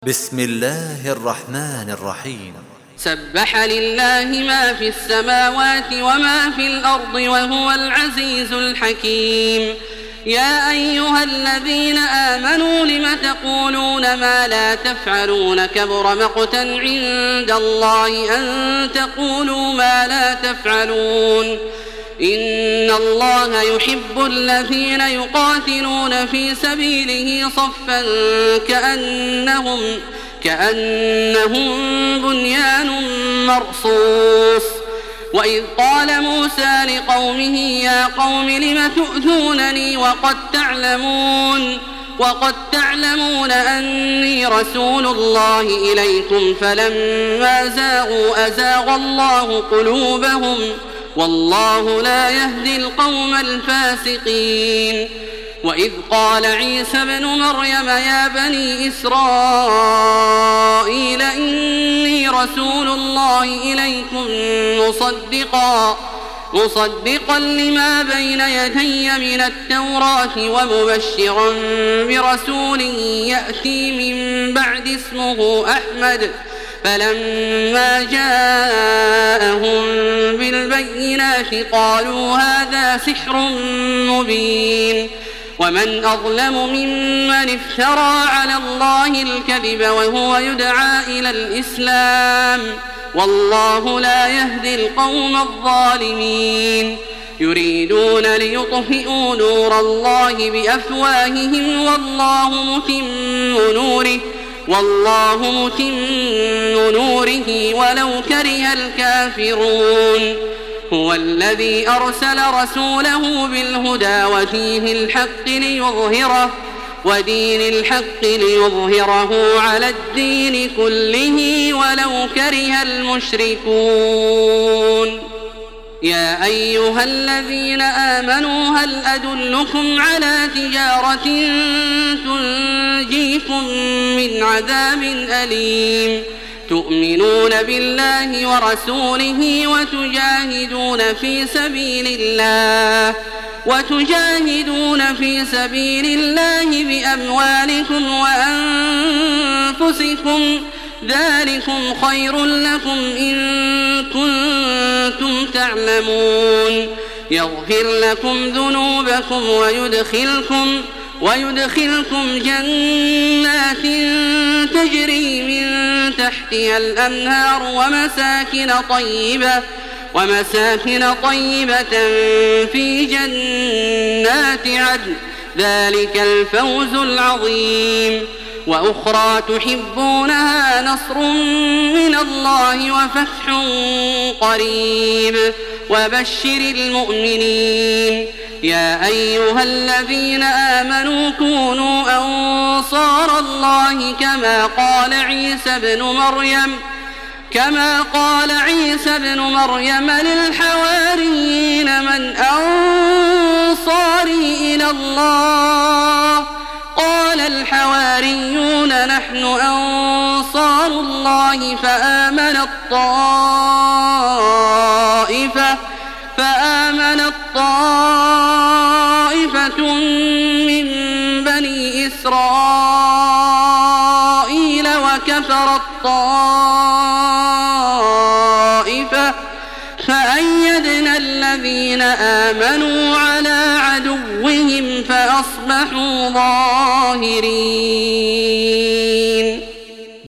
بسم الله الرحمن الرحيم. سبح لله ما في السماوات وما في الأرض وهو العزيز الحكيم. يا أيها الذين آمنوا لم تقولون ما لا تفعلون؟ كبر مقتا عند الله أن تقولوا ما لا تفعلون. إن الله يحب الذين يقاتلون في سبيله صفا كأنهم بنيان مرصوص. وإذ قال موسى لقومه يا قوم لم تؤذونني وقد تعلمون أني رسول الله إليكم فلما زاغوا أزاغ الله قلوبهم والله لا يهدي القوم الفاسقين. وإذ قال عيسى ابن مريم يا بني إسرائيل إني رسول الله إليكم مصدقا لما بين يدي من التوراة ومبشرا برسول يأتي من بعد اسمه أحمد. فلما جاءهم بالبينات قالوا هذا سحر مبين. ومن أظلم ممن افترى على الله الكذب وهو يدعى إلى الإسلام والله لا يهدي القوم الظالمين. يريدون ليطفئوا نور الله بأفواههم والله متم نوره ولو كره الكافرون. هو الذي أرسل رسوله بالهدى ودين الحق ليظهره على الدين كله ولو كره المشركون. يا أيها الذين آمنوا هل أدلكم على تجارة تنجيكم من عذاب أليم؟ تؤمنون بالله ورسوله وتجاهدون في سبيل الله بأموالكم وأنفسكم ذلكم خير لكم إن كنتم تعلمون. يغفر لكم ذنوبكم ويدخلكم جنات تجري من تحتها الأنهار ومساكن طيبة في جنات عدن ذلك الفوز العظيم. وأخرى تحبونها نصر من الله وفتح قريب وبشر المؤمنين. يا أيها الذين آمنوا كونوا أنصار الله كما قال عيسى ابن مريم للحواريين من أنصاري إلى الله؟ قال الحواريون نحن أنصار الله فآمنت طائفة من بني إسرائيل وكفرت طائفة فأيدنا الذين آمنوا على عدوهم فأصبحوا ظاهرين.